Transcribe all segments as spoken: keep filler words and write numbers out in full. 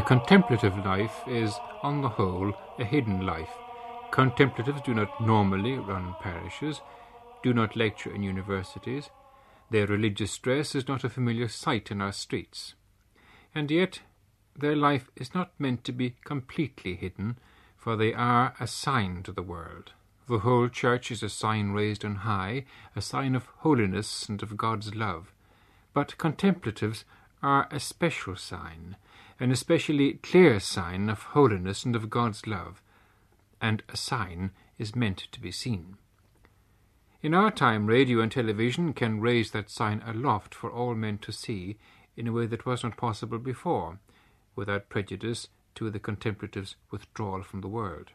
contemplative life is, on the whole, a hidden life. Contemplatives do not normally run parishes, do not lecture in universities. Their religious dress is not a familiar sight in our streets. And yet their life is not meant to be completely hidden, for they are a sign to the world. The whole church is a sign raised on high, a sign of holiness and of God's love. But contemplatives are a special sign, an especially clear sign of holiness and of God's love, and a sign is meant to be seen. In our time, radio and television can raise that sign aloft for all men to see in a way that was not possible before, without prejudice to the contemplatives' withdrawal from the world.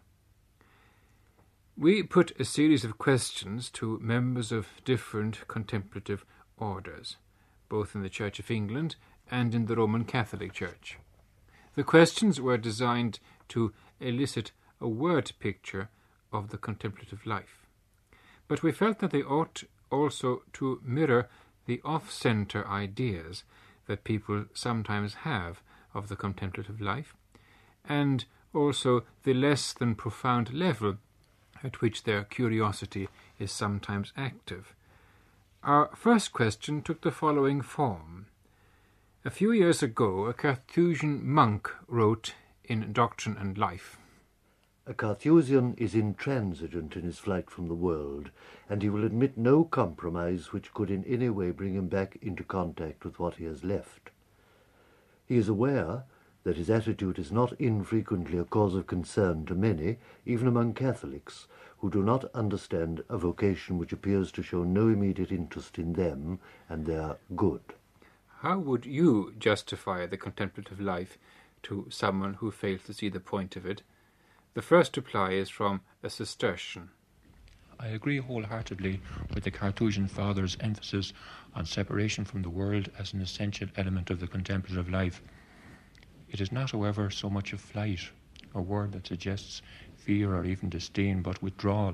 We put a series of questions to members of different contemplative orders, both in the Church of England and in the Roman Catholic Church. The questions were designed to elicit a word picture of the contemplative life, but we felt that they ought also to mirror the off-centre ideas that people sometimes have of the contemplative life, and also the less than profound level at which their curiosity is sometimes active. Our first question took the following form. A few years ago, a Carthusian monk wrote in Doctrine and Life, "A Carthusian is intransigent in his flight from the world, and he will admit no compromise which could in any way bring him back into contact with what he has left. He is aware that his attitude is not infrequently a cause of concern to many, even among Catholics, who do not understand a vocation which appears to show no immediate interest in them and their good." How would you justify the contemplative life to someone who fails to see the point of it? The first reply is from a Cistercian. I agree wholeheartedly with the Carthusian Father's emphasis on separation from the world as an essential element of the contemplative life. It is not, however, so much of flight, a word that suggests fear or even disdain, but withdrawal.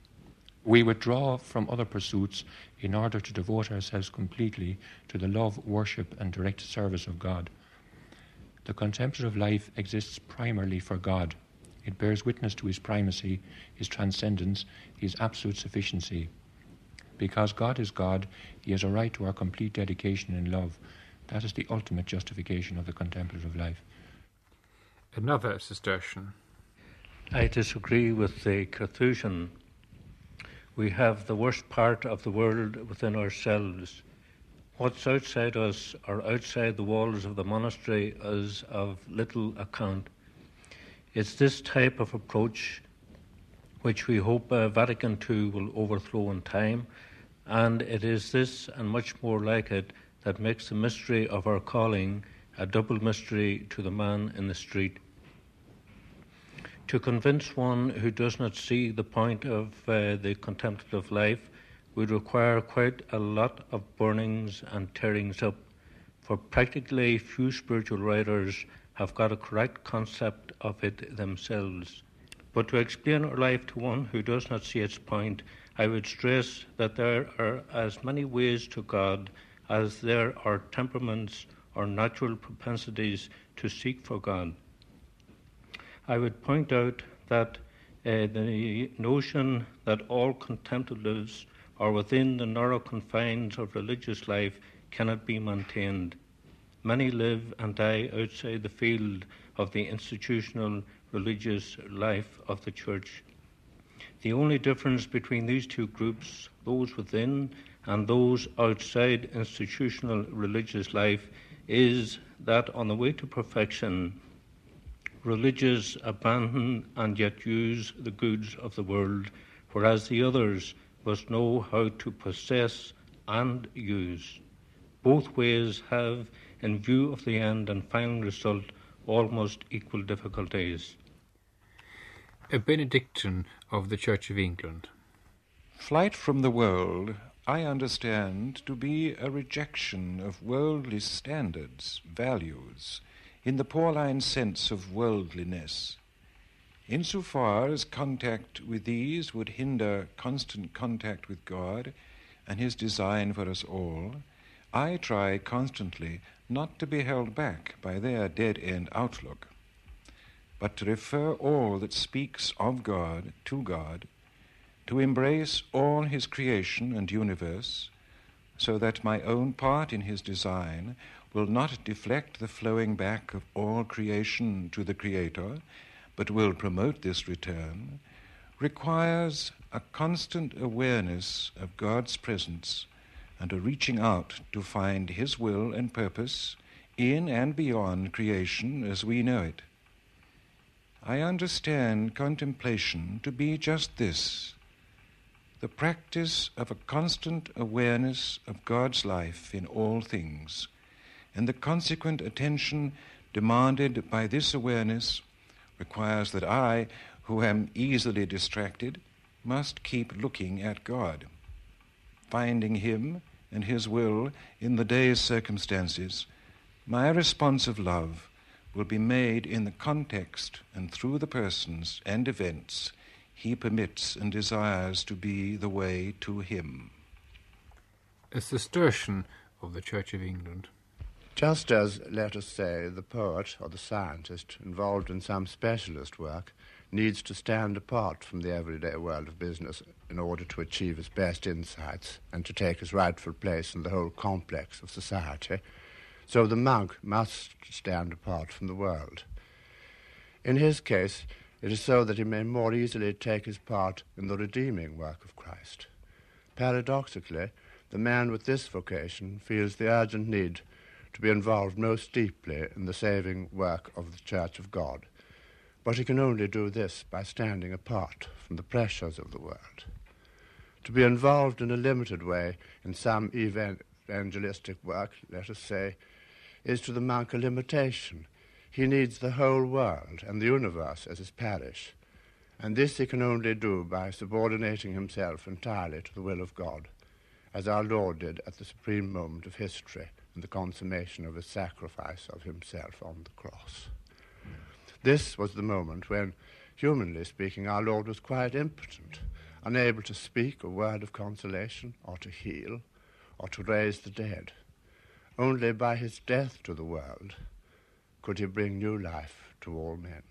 We withdraw from other pursuits in order to devote ourselves completely to the love, worship, and direct service of God. The contemplative life exists primarily for God. It bears witness to his primacy, his transcendence, his absolute sufficiency. Because God is God, he has a right to our complete dedication in love. That is the ultimate justification of the contemplative life. Another Cistercian. I disagree with the Carthusian. We have the worst part of the world within ourselves. What's outside us or outside the walls of the monastery is of little account. It's this type of approach which we hope uh, Vatican two will overthrow in time, and it is this and much more like it that makes the mystery of our calling a double mystery to the man in the street. To convince one who does not see the point of uh, the contemplative life would require quite a lot of burnings and tearings up, for practically few spiritual writers have got a correct concept of it themselves. But to explain our life to one who does not see its point, I would stress that there are as many ways to God as there are temperaments or natural propensities to seek for God. I would point out that uh, the notion that all contemplatives are within the narrow confines of religious life cannot be maintained. Many live and die outside the field of the institutional religious life of the Church. The only difference between these two groups, those within and those outside institutional religious life, is that on the way to perfection, religious abandon and yet use the goods of the world, whereas the others must know how to possess and use. Both ways have, in view of the end and final result, almost equal difficulties. A Benedictine of the Church of England. Flight from the world I understand to be a rejection of worldly standards, values, in the Pauline sense of worldliness. Insofar as contact with these would hinder constant contact with God and his design for us all, I try constantly not to be held back by their dead-end outlook, but to refer all that speaks of God to God, to embrace all his creation and universe, so that my own part in his design will not deflect the flowing back of all creation to the Creator, but will promote this return, requires a constant awareness of God's presence and a reaching out to find his will and purpose in and beyond creation as we know it. I understand contemplation to be just this, the practice of a constant awareness of God's life in all things, and the consequent attention demanded by this awareness requires that I, who am easily distracted, must keep looking at God, finding him and his will in the day's circumstances. My responsive love will be made in the context and through the persons and events he permits and desires to be the way to him. A Cistercian of the Church of England. Just as, let us say, the poet or the scientist involved in some specialist work needs to stand apart from the everyday world of business in order to achieve his best insights and to take his rightful place in the whole complex of society, so the monk must stand apart from the world. In his case, it is so that he may more easily take his part in the redeeming work of Christ. Paradoxically, the man with this vocation feels the urgent need to be involved most deeply in the saving work of the Church of God, but he can only do this by standing apart from the pressures of the world. To be involved in a limited way in some evangelistic work, let us say, is to the monk a limitation. He needs the whole world and the universe as his parish, and this he can only do by subordinating himself entirely to the will of God, as our Lord did at the supreme moment of history and the consummation of his sacrifice of himself on the cross. This was the moment when, humanly speaking, our Lord was quite impotent, unable to speak a word of consolation or to heal or to raise the dead. Only by his death to the world could he bring new life to all men.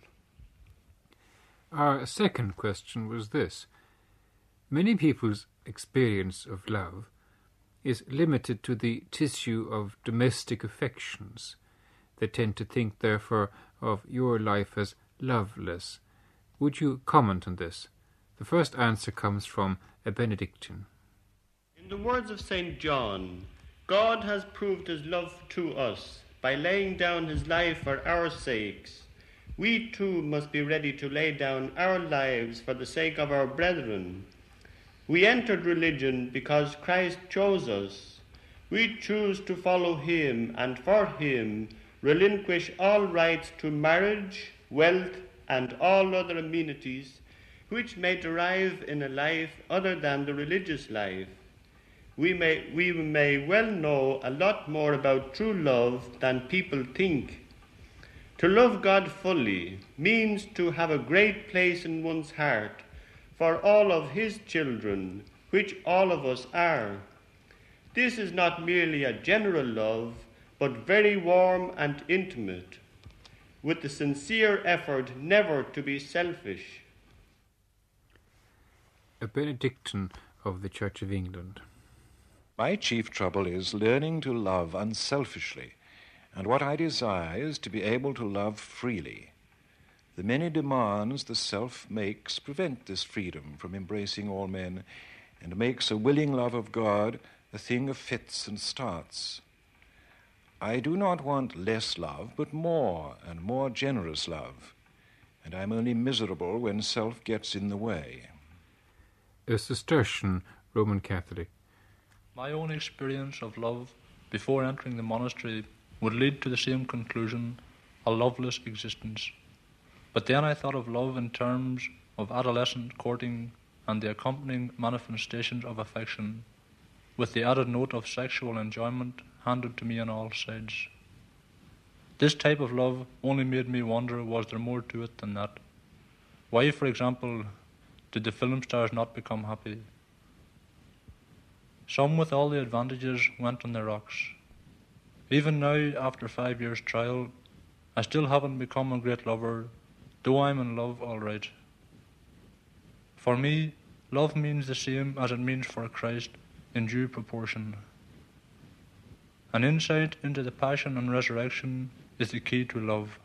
Our second question was this. Many people's experience of love is limited to the tissue of domestic affections. They tend to think, therefore, of your life as loveless. Would you comment on this? The first answer comes from a Benedictine. In the words of Saint John, God has proved his love to us by laying down his life for our sakes. We too must be ready to lay down our lives for the sake of our brethren. We entered religion because Christ chose us. We choose to follow him and for him relinquish all rights to marriage, wealth, and all other amenities which may derive in a life other than the religious life. We may, we may well know a lot more about true love than people think. To love God fully means to have a great place in one's heart for all of his children, which all of us are. This is not merely a general love, but very warm and intimate, with the sincere effort never to be selfish. A Benedictine of the Church of England. My chief trouble is learning to love unselfishly, and what I desire is to be able to love freely. The many demands the self makes prevent this freedom from embracing all men, and makes a willing love of God a thing of fits and starts. I do not want less love, but more and more generous love, and I am only miserable when self gets in the way. A Cistercian Roman Catholic. My own experience of love before entering the monastery would lead to the same conclusion, a loveless existence. But then I thought of love in terms of adolescent courting and the accompanying manifestations of affection, with the added note of sexual enjoyment handed to me on all sides. This type of love only made me wonder, was there more to it than that? Why, for example, did the film stars not become happy? Some with all the advantages went on the rocks. Even now, after five years' trial, I still haven't become a great lover, though I'm in love all right. For me, love means the same as it means for Christ, in due proportion. An insight into the passion and resurrection is the key to love.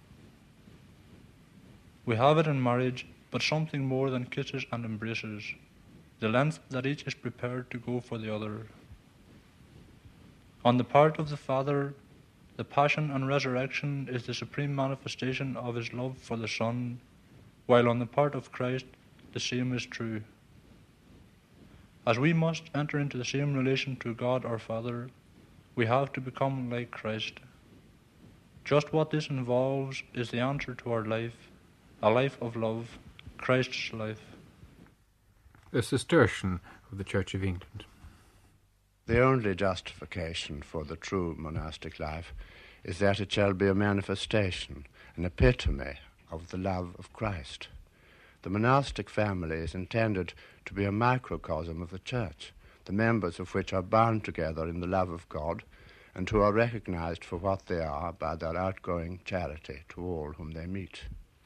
We have it in marriage, but something more than kisses and embraces, the length that each is prepared to go for the other. On the part of the Father, the passion and resurrection is the supreme manifestation of his love for the Son, while on the part of Christ, the same is true. As we must enter into the same relation to God our Father, we have to become like Christ. Just what this involves is the answer to our life, a life of love, Christ's life. A Cistercian of the Church of England. The only justification for the true monastic life is that it shall be a manifestation, an epitome of the love of Christ. The monastic family is intended to be a microcosm of the Church, the members of which are bound together in the love of God and who are recognized for what they are by their outgoing charity to all whom they meet.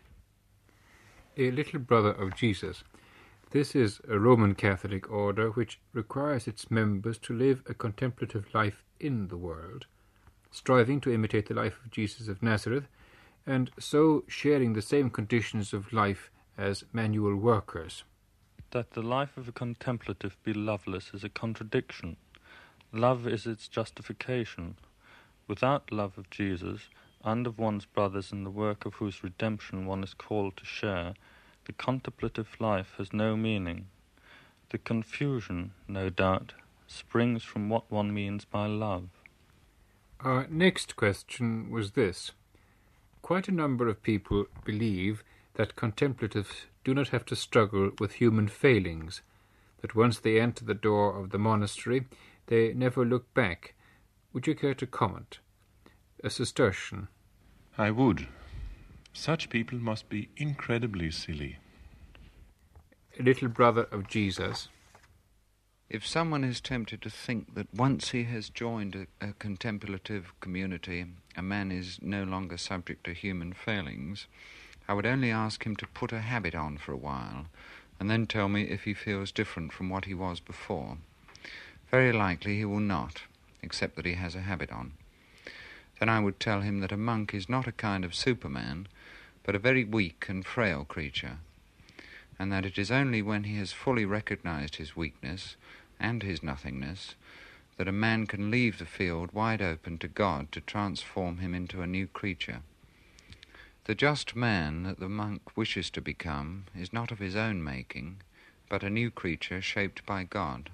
A Little Brother of Jesus. This is a Roman Catholic order which requires its members to live a contemplative life in the world, striving to imitate the life of Jesus of Nazareth, and so sharing the same conditions of life as manual workers. That the life of a contemplative be loveless is a contradiction. Love is its justification. Without love of Jesus and of one's brothers in the work of whose redemption one is called to share, the contemplative life has no meaning. The confusion, no doubt, springs from what one means by love. Our next question was this. Quite a number of people believe that contemplatives do not have to struggle with human failings, that once they enter the door of the monastery, they never look back. Would you care to comment? A Cistercian. I would. Such people must be incredibly silly. A Little Brother of Jesus. If someone is tempted to think that once he has joined a, a contemplative community, a man is no longer subject to human failings, I would only ask him to put a habit on for a while, and then tell me if he feels different from what he was before. Very likely he will not, except that he has a habit on. Then I would tell him that a monk is not a kind of Superman, but a very weak and frail creature, and that it is only when he has fully recognized his weakness and his nothingness that a man can leave the field wide open to God to transform him into a new creature. The just man that the monk wishes to become is not of his own making, but a new creature shaped by God.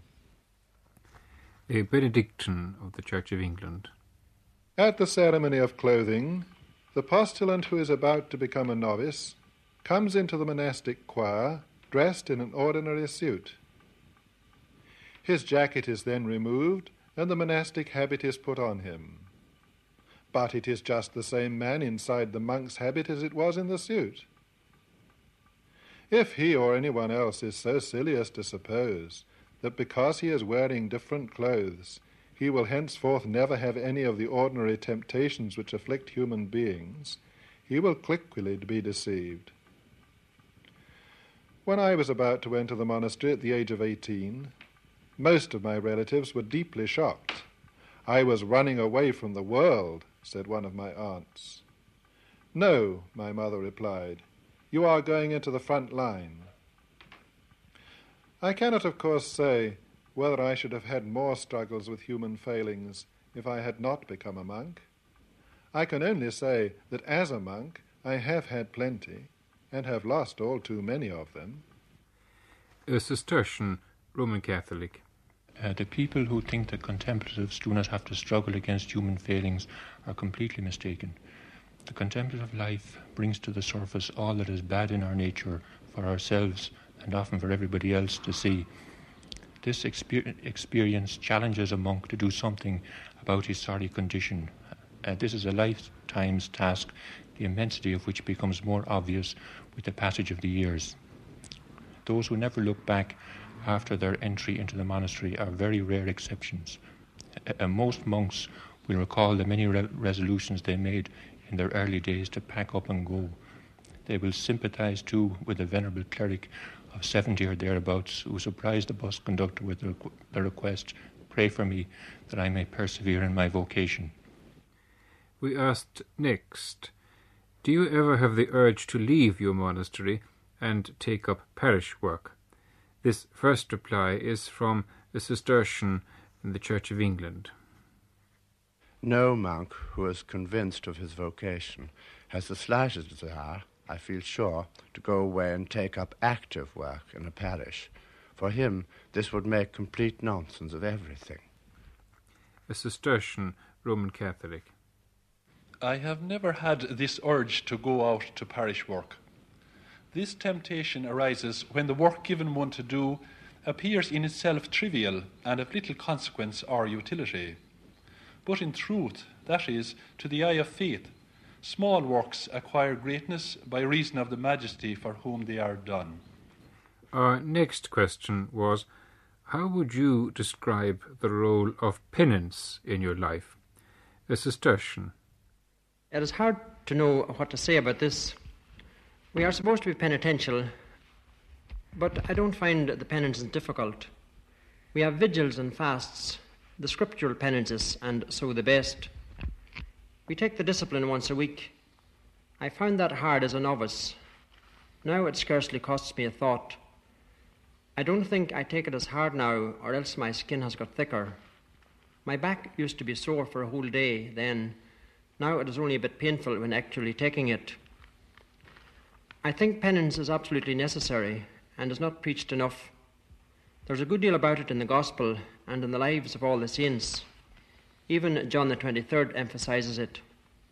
A Benedictine of the Church of England. At the ceremony of clothing, the postulant who is about to become a novice comes into the monastic choir dressed in an ordinary suit. His jacket is then removed and the monastic habit is put on him. But it is just the same man inside the monk's habit as it was in the suit. If he or anyone else is so silly as to suppose that because he is wearing different clothes, he will henceforth never have any of the ordinary temptations which afflict human beings, he will quickly be deceived. When I was about to enter the monastery at the age of eighteen, most of my relatives were deeply shocked. I was running away from the world, said one of my aunts. No, my mother replied, you are going into the front line. I cannot, of course, say whether I should have had more struggles with human failings if I had not become a monk. I can only say that as a monk I have had plenty, and have lost all too many of them. A Cistercian, Roman Catholic. Uh, the people who think that contemplatives do not have to struggle against human failings are completely mistaken. The contemplative life brings to the surface all that is bad in our nature for ourselves and often for everybody else to see. This exper- experience challenges a monk to do something about his sorry condition. Uh, this is a lifetime's task, the immensity of which becomes more obvious with the passage of the years. Those who never look back after their entry into the monastery are very rare exceptions. Uh, most monks will recall the many re- resolutions they made in their early days to pack up and go. They will sympathize too with the venerable cleric of seventy or thereabouts who surprised the bus conductor with the, requ- the request, "Pray for me that I may persevere in my vocation." We asked next, do you ever have the urge to leave your monastery and take up parish work? This first reply is from a Cistercian in the Church of England. No monk who is convinced of his vocation has the slightest desire, I feel sure, to go away and take up active work in a parish. For him, this would make complete nonsense of everything. A Cistercian Roman Catholic. I have never had this urge to go out to parish work. This temptation arises when the work given one to do appears in itself trivial and of little consequence or utility. But in truth, that is, to the eye of faith, small works acquire greatness by reason of the majesty for whom they are done. Our next question was, how would you describe the role of penance in your life? A Cistercian. It is hard to know what to say about this. We are supposed to be penitential, but I don't find the penance difficult. We have vigils and fasts, the scriptural penances, and so the best. We take the discipline once a week. I found that hard as a novice. Now it scarcely costs me a thought. I don't think I take it as hard now, or else my skin has got thicker. My back used to be sore for a whole day then. Now it is only a bit painful when actually taking it. I think penance is absolutely necessary and is not preached enough. There's a good deal about it in the Gospel and in the lives of all the saints. Even John the twenty-third emphasizes it.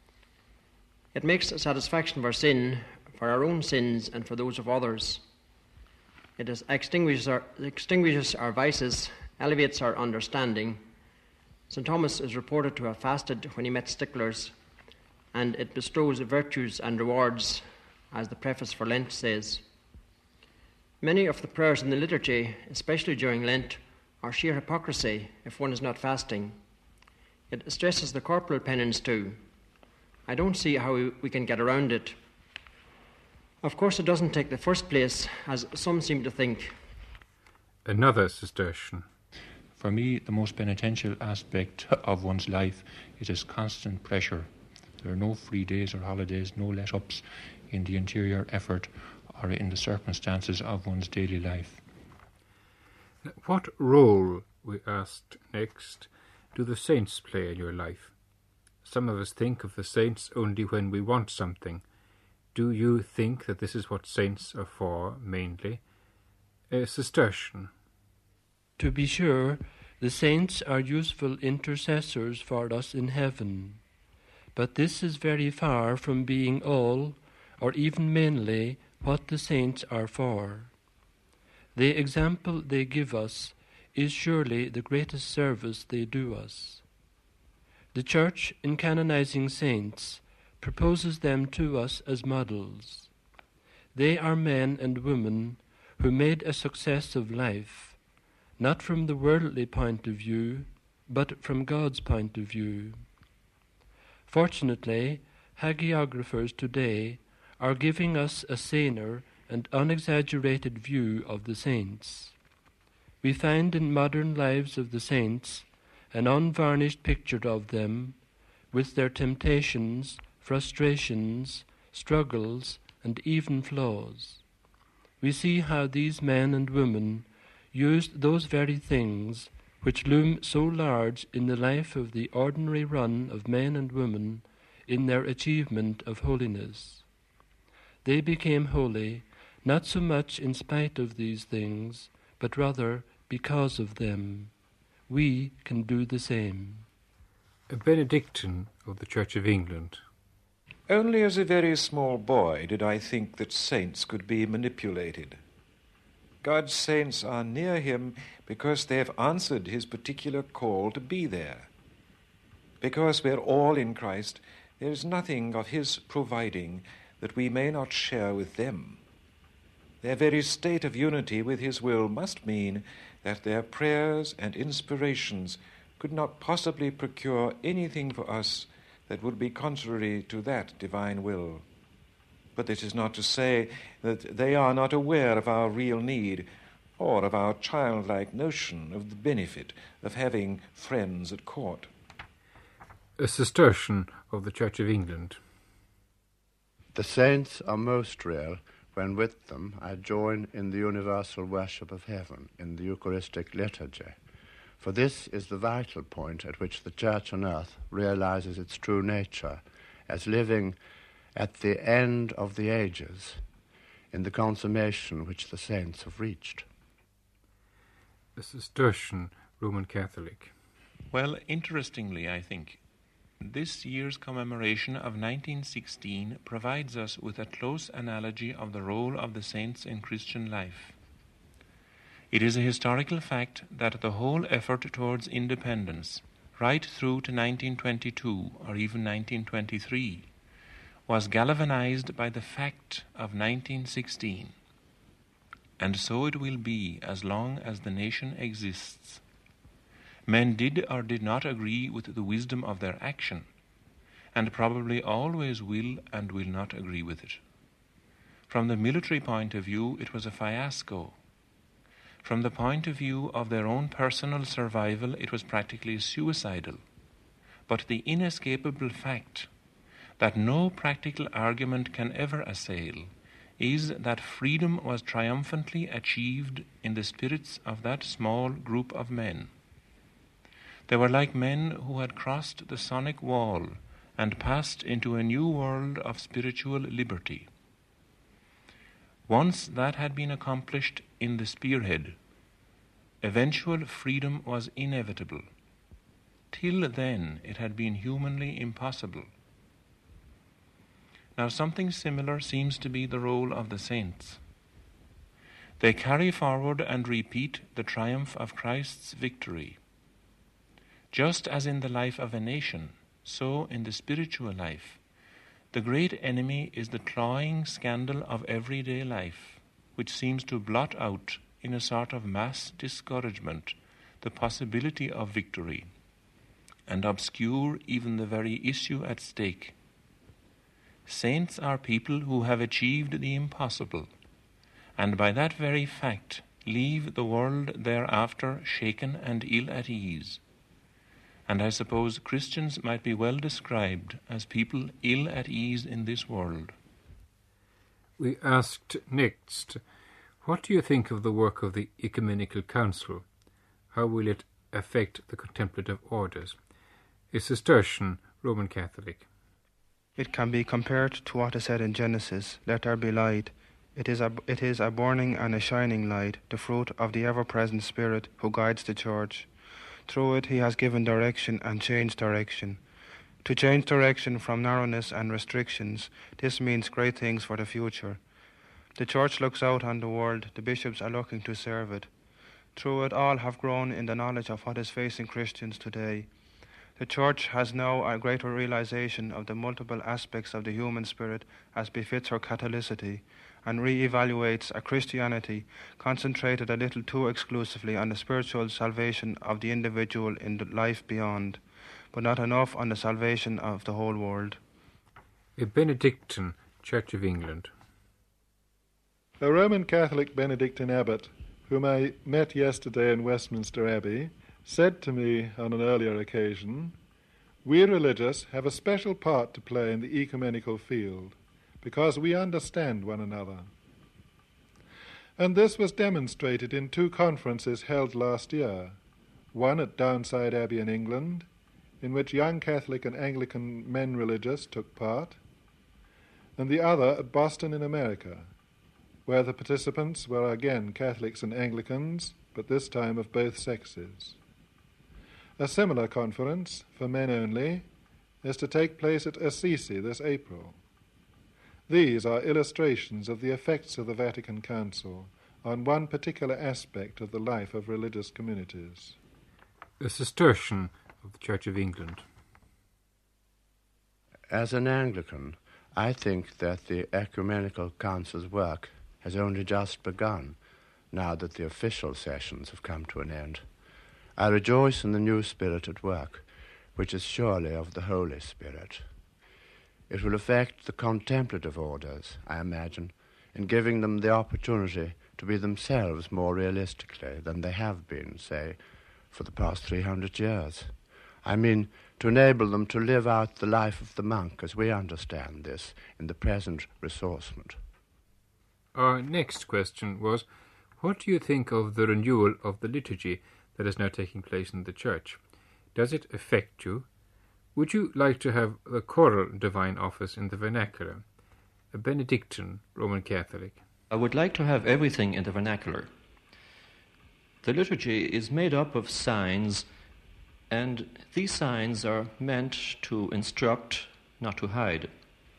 It makes satisfaction for sin, for our own sins and for those of others. It is extinguishes our, extinguishes our vices, elevates our understanding. Saint Thomas is reported to have fasted when he met sticklers, and it bestows virtues and rewards, as the preface for Lent says. Many of the prayers in the liturgy, especially during Lent, are sheer hypocrisy if one is not fasting. It stresses the corporal penance too. I don't see how we can get around it. Of course, it doesn't take the first place, as some seem to think. Another Cistercian. For me, the most penitential aspect of one's life is its constant pressure. There are no free days or holidays, no let-ups in the interior effort or in the circumstances of one's daily life. What role, we asked next, do the saints play in your life? Some of us think of the saints only when we want something. Do you think that this is what saints are for, mainly? A Cistercian. To be sure, the saints are useful intercessors for us in heaven, but this is very far from being all, or even mainly, what the saints are for. The example they give us is surely the greatest service they do us. The Church, in canonizing saints, proposes them to us as models. They are men and women who made a success of life, not from the worldly point of view, but from God's point of view. Fortunately, hagiographers today are giving us a saner and unexaggerated view of the saints. We find in modern lives of the saints an unvarnished picture of them, with their temptations, frustrations, struggles, and even flaws. We see how these men and women used those very things which loom so large in the life of the ordinary run of men and women in their achievement of holiness. They became holy not so much in spite of these things, but rather because of them. We can do the same. A Benedictine of the Church of England. Only as a very small boy did I think that saints could be manipulated. God's saints are near him because they have answered his particular call to be there. Because we're all in Christ, there is nothing of his providing that we may not share with them. Their very state of unity with his will must mean that their prayers and inspirations could not possibly procure anything for us that would be contrary to that divine will. But this is not to say that they are not aware of our real need or of our childlike notion of the benefit of having friends at court. A Cistercian of the Church of England. The saints are most real when with them I join in the universal worship of heaven in the Eucharistic liturgy. For this is the vital point at which the Church on earth realizes its true nature as living at the end of the ages in the consummation which the saints have reached. A Cistercian Roman Catholic. Well, interestingly, I think, this year's commemoration of nineteen sixteen provides us with a close analogy of the role of the saints in Christian life. It is a historical fact that the whole effort towards independence, right through to nineteen twenty-two or even nineteen twenty-three, was galvanized by the fact of nineteen sixteen. And so it will be as long as the nation exists. Men did or did not agree with the wisdom of their action, and probably always will and will not agree with it. From the military point of view, it was a fiasco. From the point of view of their own personal survival, it was practically suicidal. But the inescapable fact that no practical argument can ever assail is that freedom was triumphantly achieved in the spirits of that small group of men. They were like men who had crossed the sonic wall and passed into a new world of spiritual liberty. Once that had been accomplished in the spearhead, eventual freedom was inevitable. Till then, it had been humanly impossible. Now, something similar seems to be the role of the saints. They carry forward and repeat the triumph of Christ's victory. Just as in the life of a nation, so in the spiritual life, the great enemy is the clawing scandal of everyday life, which seems to blot out, in a sort of mass discouragement, the possibility of victory, and obscure even the very issue at stake. Saints are people who have achieved the impossible, and by that very fact leave the world thereafter shaken and ill at ease. And I suppose Christians might be well described as people ill at ease in this world. We asked next, what do you think of the work of the Ecumenical Council? How will it affect the contemplative orders? A Cistercian Roman Catholic. It can be compared to what is said in Genesis, "Let there be light." It is a, it is a burning and a shining light, the fruit of the ever-present Spirit who guides the Church. Through it he has given direction and changed direction. To change direction from narrowness and restrictions, this means great things for the future. The Church looks out on the world, the bishops are looking to serve it. Through it all have grown in the knowledge of what is facing Christians today. The Church has now a greater realization of the multiple aspects of the human spirit as befits her Catholicity, and re-evaluates a Christianity concentrated a little too exclusively on the spiritual salvation of the individual in the life beyond, but not enough on the salvation of the whole world. A Benedictine Church of England. A Roman Catholic Benedictine abbot, whom I met yesterday in Westminster Abbey, said to me on an earlier occasion, "We religious have a special part to play in the ecumenical field, because we understand one another." And this was demonstrated in two conferences held last year, one at Downside Abbey in England, in which young Catholic and Anglican men religious took part, and the other at Boston in America, where the participants were again Catholics and Anglicans, but this time of both sexes. A similar conference, for men only, is to take place at Assisi this April. These are illustrations of the effects of the Vatican Council on one particular aspect of the life of religious communities. A Cistercian of the Church of England. As an Anglican, I think that the Ecumenical Council's work has only just begun, now that the official sessions have come to an end. I rejoice in the new spirit at work, which is surely of the Holy Spirit. It will affect the contemplative orders, I imagine, in giving them the opportunity to be themselves more realistically than they have been, say, for the past three hundred years. I mean, to enable them to live out the life of the monk as we understand this in the present ressourcement. Our next question was, what do you think of the renewal of the liturgy that is now taking place in the Church? Does it affect you? Would you like to have the choral divine office in the vernacular? A Benedictine Roman Catholic. I would like to have everything in the vernacular. The liturgy is made up of signs, and these signs are meant to instruct, not to hide.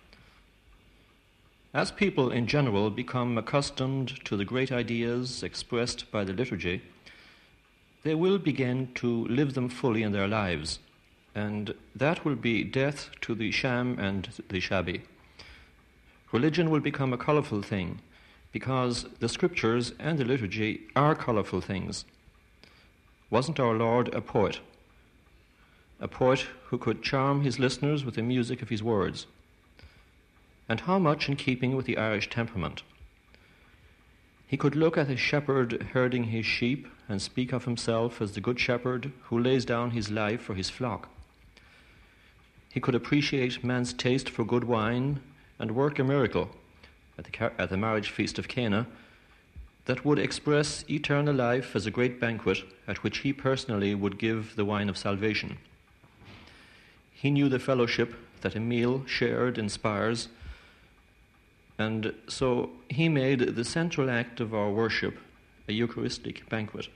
As people in general become accustomed to the great ideas expressed by the liturgy, they will begin to live them fully in their lives, and that will be death to the sham and the shabby. Religion will become a colourful thing, because the scriptures and the liturgy are colourful things. Wasn't our Lord a poet? A poet who could charm his listeners with the music of his words. And how much in keeping with the Irish temperament. He could look at a shepherd herding his sheep and speak of himself as the good shepherd who lays down his life for his flock. He could appreciate man's taste for good wine and work a miracle at the, at the marriage feast of Cana that would express eternal life as a great banquet at which he personally would give the wine of salvation. He knew the fellowship that a meal shared inspires, and so he made the central act of our worship a Eucharistic banquet.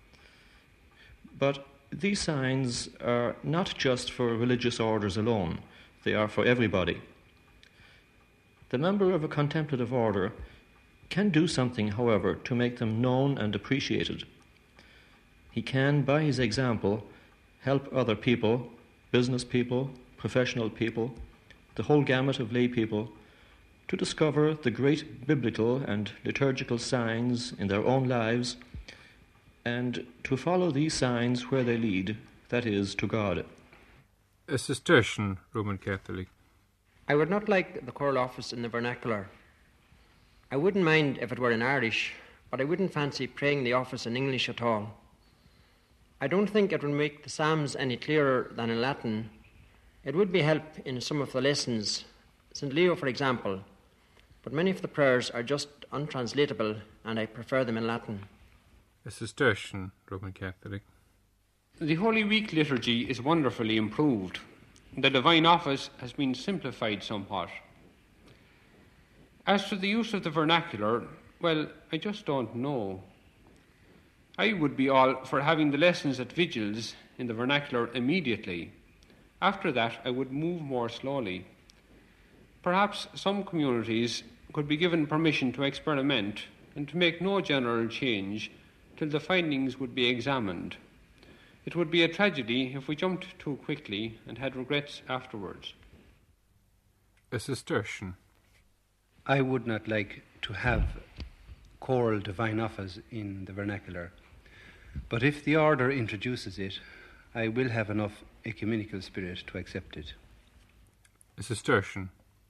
But these signs are not just for religious orders alone, they are for everybody. The member of a contemplative order can do something, however, to make them known and appreciated. He can, by his example, help other people, business people, professional people, the whole gamut of lay people, to discover the great biblical and liturgical signs in their own lives and to follow these signs where they lead, that is, to God. A Cistercian Roman Catholic. I would not like the choral office in the vernacular. I wouldn't mind if it were in Irish, but I wouldn't fancy praying the office in English at all. I don't think it would make the Psalms any clearer than in Latin. It would be help in some of the lessons, Saint Leo, for example, but many of the prayers are just untranslatable, and I prefer them in Latin. A Cistercian Roman Catholic. The Holy Week liturgy is wonderfully improved. The Divine Office has been simplified somewhat. As to the use of the vernacular, well, I just don't know. I would be all for having the lessons at vigils in the vernacular immediately. After that, I would move more slowly. Perhaps some communities could be given permission to experiment and to make no general change till the findings would be examined. It would be a tragedy if we jumped too quickly and had regrets afterwards. A Cistercian. I would not like to have choral divine office in the vernacular, but if the order introduces it, I will have enough ecumenical spirit to accept it. A Cistercian.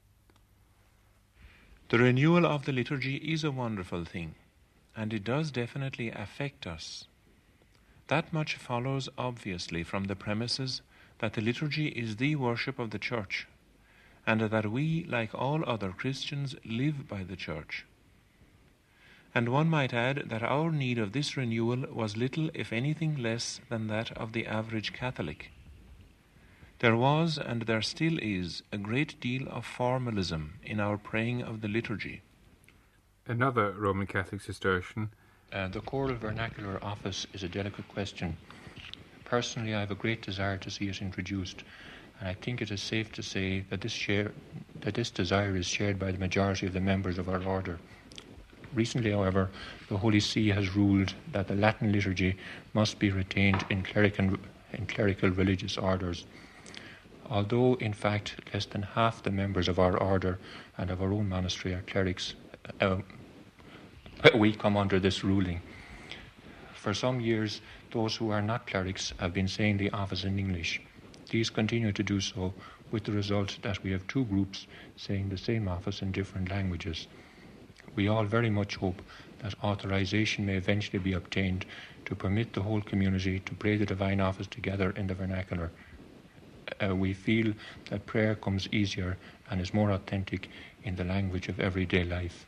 The renewal of the liturgy is a wonderful thing, and it does definitely affect us. That much follows obviously from the premises that the liturgy is the worship of the Church, and that we, like all other Christians, live by the Church. And one might add that our need of this renewal was little, if anything less, than that of the average Catholic. There was, and there still is, a great deal of formalism in our praying of the liturgy. Another Roman Catholic Cistercian. Uh, the choral vernacular office is a delicate question. Personally, I have a great desire to see it introduced, and I think it is safe to say that this, share, that this desire is shared by the majority of the members of our order. Recently, however, the Holy See has ruled that the Latin liturgy must be retained in clerical, in clerical religious orders. Although, in fact, less than half the members of our order and of our own monastery are clerics, uh, we come under this ruling. For some years, those who are not clerics have been saying the office in English. These continue to do so, with the result that we have two groups saying the same office in different languages. We all very much hope that authorization may eventually be obtained to permit the whole community to pray the divine office together in the vernacular. Uh, we feel that prayer comes easier and is more authentic in the language of everyday life.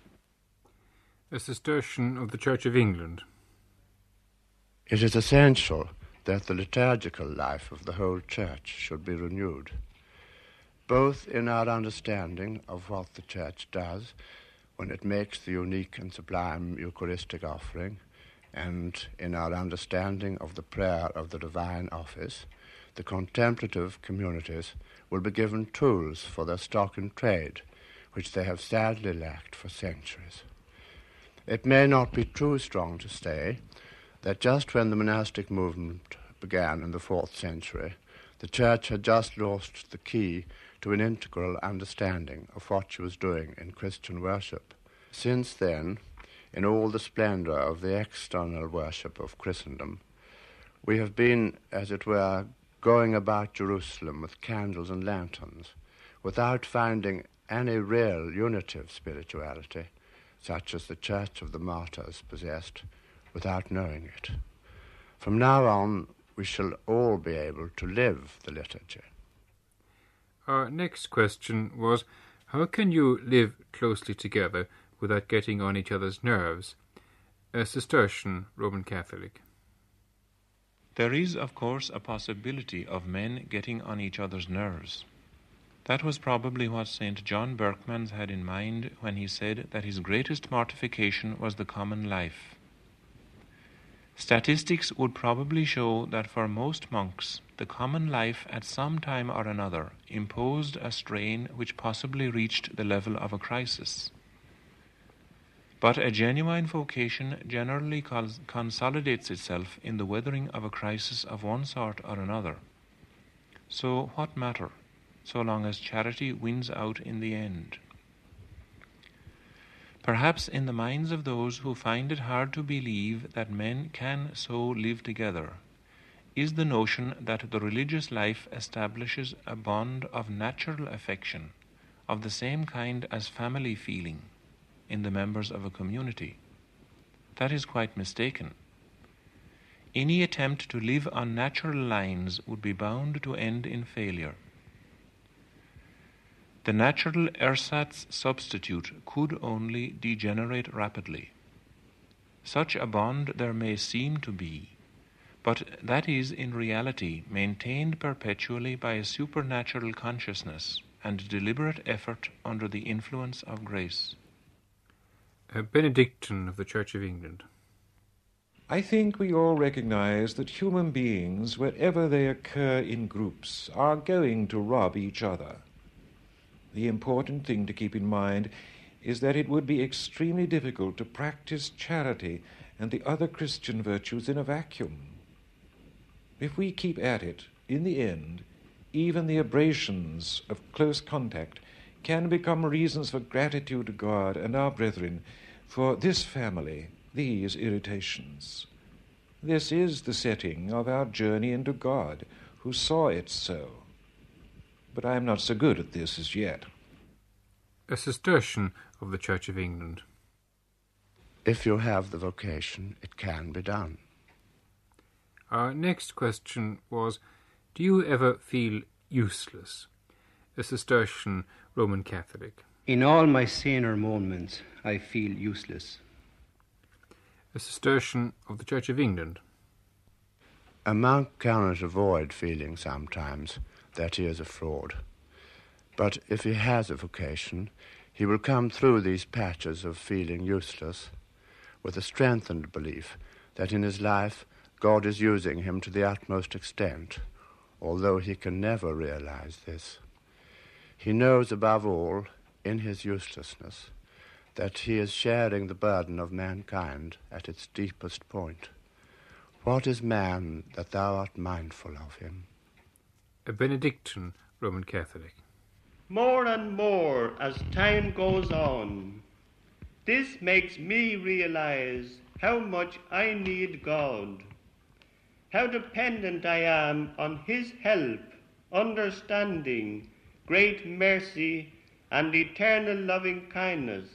A Cistercian of the Church of England. It is essential that the liturgical life of the whole Church should be renewed, both in our understanding of what the Church does when it makes the unique and sublime Eucharistic offering, and in our understanding of the prayer of the divine office. The contemplative communities will be given tools for their stock in trade, which they have sadly lacked for centuries. It may not be too strong to say that just when the monastic movement began in the fourth century, the Church had just lost the key to an integral understanding of what she was doing in Christian worship. Since then, in all the splendor of the external worship of Christendom, we have been, as it were, going about Jerusalem with candles and lanterns, without finding any real unitive spirituality, such as the Church of the Martyrs possessed, without knowing it. From now on, we shall all be able to live the liturgy. Our next question was, how can you live closely together without getting on each other's nerves? A Cistercian Roman Catholic. There is, of course, a possibility of men getting on each other's nerves. That was probably what Saint John Berchmans had in mind when he said that his greatest mortification was the common life. Statistics would probably show that for most monks, the common life at some time or another imposed a strain which possibly reached the level of a crisis. But a genuine vocation generally cons- consolidates itself in the weathering of a crisis of one sort or another. So what matter, so long as charity wins out in the end? Perhaps in the minds of those who find it hard to believe that men can so live together is the notion that the religious life establishes a bond of natural affection, of the same kind as family feeling, in the members of a community. That is quite mistaken. Any attempt to live on natural lines would be bound to end in failure. The natural ersatz substitute could only degenerate rapidly. Such a bond there may seem to be, but that is in reality maintained perpetually by a supernatural consciousness and deliberate effort under the influence of grace. A Benedictine of the Church of England. I think we all recognize that human beings, wherever they occur in groups, are going to rob each other. The important thing to keep in mind is that it would be extremely difficult to practice charity and the other Christian virtues in a vacuum. If we keep at it, in the end, even the abrasions of close contact can become reasons for gratitude to God and our brethren for this family, these irritations. This is the setting of our journey into God, who saw it so. But I am not so good at this as yet. A Cistercian of the Church of England. If you have the vocation, it can be done. Our next question was, do you ever feel useless? A Cistercian Roman Catholic. In all my saner moments, I feel useless. A Cistercian of the Church of England. A monk cannot avoid feeling sometimes that he is a fraud. But if he has a vocation, he will come through these patches of feeling useless with a strengthened belief that in his life God is using him to the utmost extent, although he can never realize this. He knows above all, in his uselessness, that he is sharing the burden of mankind at its deepest point. What is man that thou art mindful of him? A Benedictine Roman Catholic. More and more as time goes on, this makes me realize how much I need God, how dependent I am on his help, understanding, great mercy, and eternal loving kindness.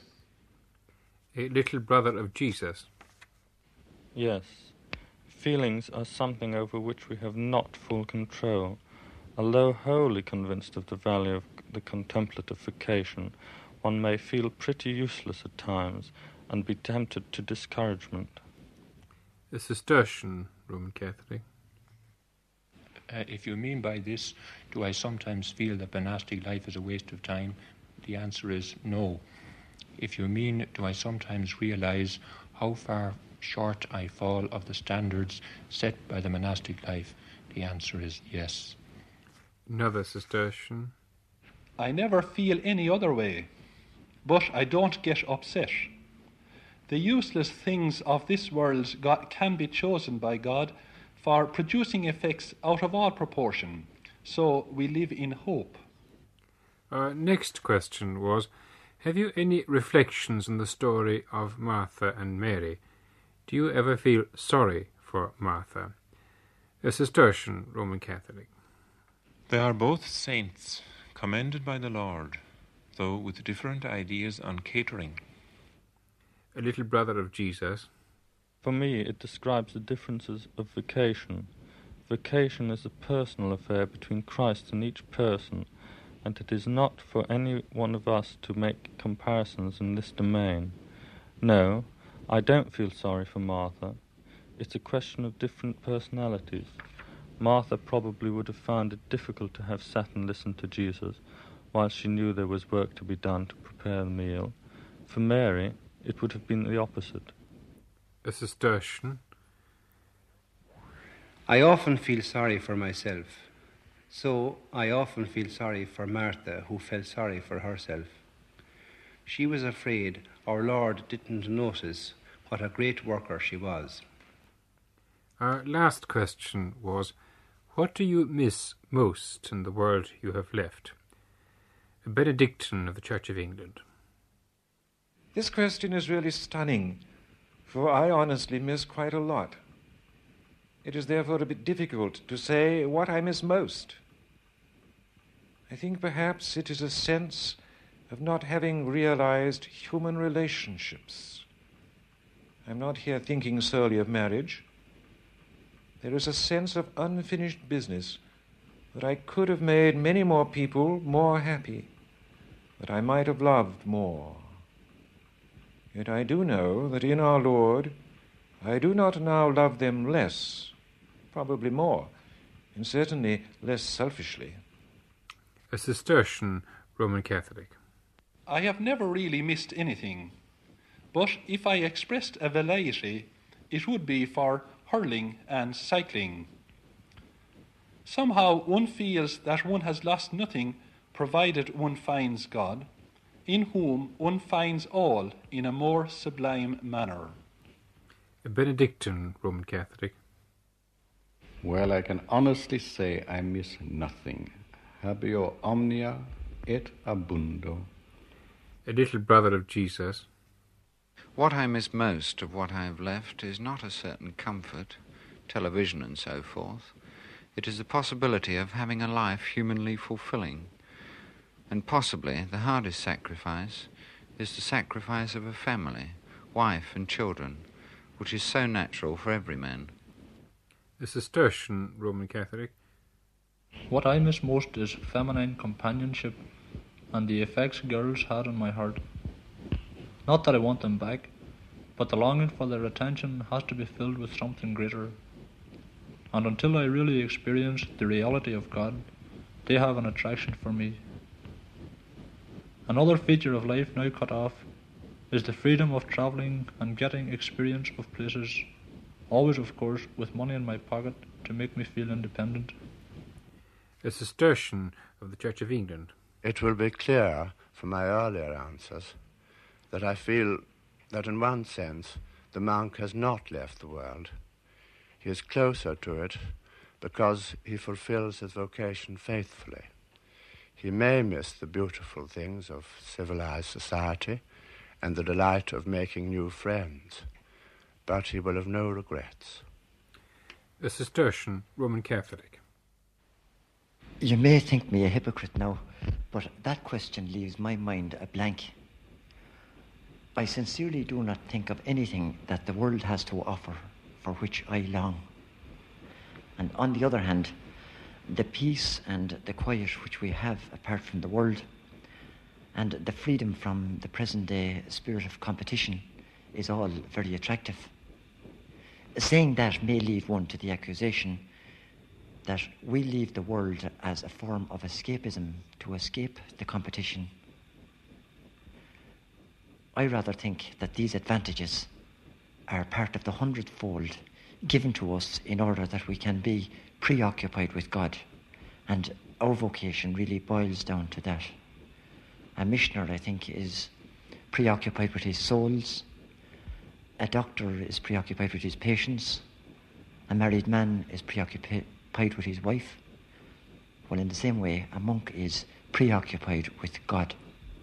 A little brother of Jesus. Yes, feelings are something over which we have not full control. Although wholly convinced of the value of the contemplative vocation, one may feel pretty useless at times and be tempted to discouragement. A Cistercian Roman Catholic. Uh, if you mean by this, do I sometimes feel that monastic life is a waste of time? The answer is no. If you mean, do I sometimes realize how far short I fall of the standards set by the monastic life? The answer is yes. Another Cistercian. I never feel any other way, but I don't get upset. The useless things of this world God can be chosen by God for producing effects out of all proportion, so we live in hope. Our next question was, have you any reflections on the story of Martha and Mary? Do you ever feel sorry for Martha? A Cistercian Roman Catholic. They are both saints, commended by the Lord, though with different ideas on catering. A little brother of Jesus. For me, it describes the differences of vocation. Vocation is a personal affair between Christ and each person, and it is not for any one of us to make comparisons in this domain. No, I don't feel sorry for Martha. It's a question of different personalities. Martha probably would have found it difficult to have sat and listened to Jesus, while she knew there was work to be done to prepare the meal. For Mary, it would have been the opposite. A Cistercian. I often feel sorry for myself. So I often feel sorry for Martha, who felt sorry for herself. She was afraid our Lord didn't notice what a great worker she was. Our last question was, what do you miss most in the world you have left? A Benedictine of the Church of England. This question is really stunning, for I honestly miss quite a lot. It is therefore a bit difficult to say what I miss most. I think perhaps it is a sense of not having realized human relationships. I'm not here thinking solely of marriage. There is a sense of unfinished business, that I could have made many more people more happy, that I might have loved more. Yet I do know that in our Lord I do not now love them less, probably more, and certainly less selfishly. A Cistercian Roman Catholic. I have never really missed anything, but if I expressed a velleity, it would be for hurling and cycling. Somehow one feels that one has lost nothing, provided one finds God, in whom one finds all in a more sublime manner. A Benedictine Roman Catholic. Well, I can honestly say I miss nothing. Habeo omnia et abundo. A little brother of Jesus. What I miss most of what I have left is not a certain comfort, television and so forth. It is the possibility of having a life humanly fulfilling. And possibly the hardest sacrifice is the sacrifice of a family, wife and children, which is so natural for every man. A Cistercian Roman Catholic. What I miss most is feminine companionship and the effects girls had on my heart. Not that I want them back, but the longing for their attention has to be filled with something greater. And until I really experience the reality of God, they have an attraction for me. Another feature of life now cut off is the freedom of travelling and getting experience of places, always, of course, with money in my pocket to make me feel independent. A Cistercian of the Church of England. It will be clear from my earlier answers that I feel that in one sense the monk has not left the world. He is closer to it because he fulfills his vocation faithfully. He may miss the beautiful things of civilized society and the delight of making new friends, but he will have no regrets. A Cistercian Roman Catholic. You may think me a hypocrite now, but that question leaves my mind a blank. I sincerely do not think of anything that the world has to offer for which I long. And on the other hand, the peace and the quiet which we have apart from the world, and the freedom from the present-day spirit of competition is all very attractive. Saying that may lead one to the accusation that we leave the world as a form of escapism to escape the competition. I rather think that these advantages are part of the hundredfold given to us in order that we can be preoccupied with God, and our vocation really boils down to that. A missionary, I think, is preoccupied with his souls. A doctor is preoccupied with his patients. A married man is preoccupied with his wife. Well, in the same way, a monk is preoccupied with God.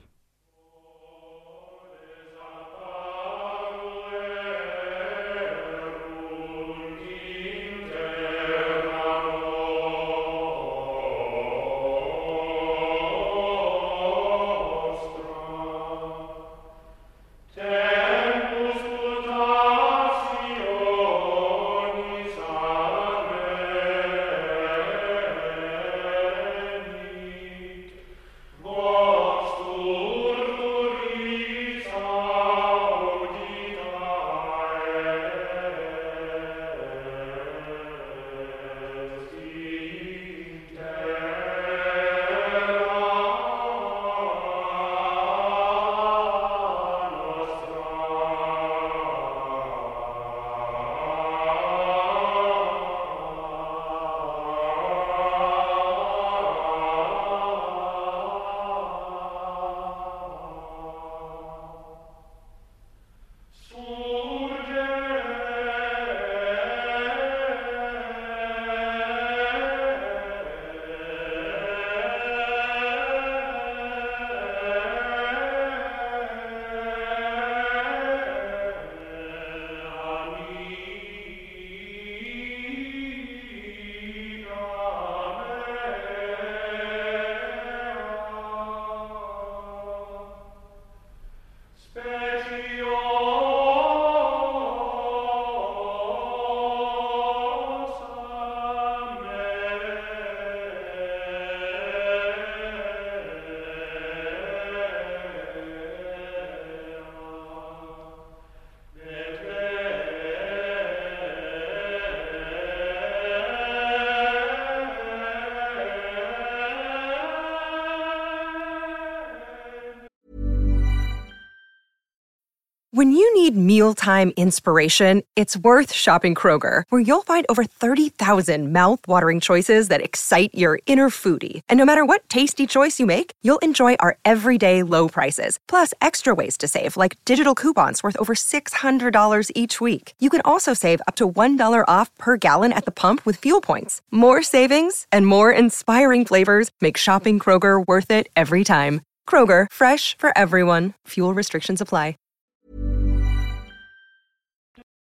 When you need mealtime inspiration, it's worth shopping Kroger, where you'll find over thirty thousand mouth-watering choices that excite your inner foodie. And no matter what tasty choice you make, you'll enjoy our everyday low prices, plus extra ways to save, like digital coupons worth over six hundred dollars each week. You can also save up to one dollar off per gallon at the pump with fuel points. More savings and more inspiring flavors make shopping Kroger worth it every time. Kroger, fresh for everyone. Fuel restrictions apply.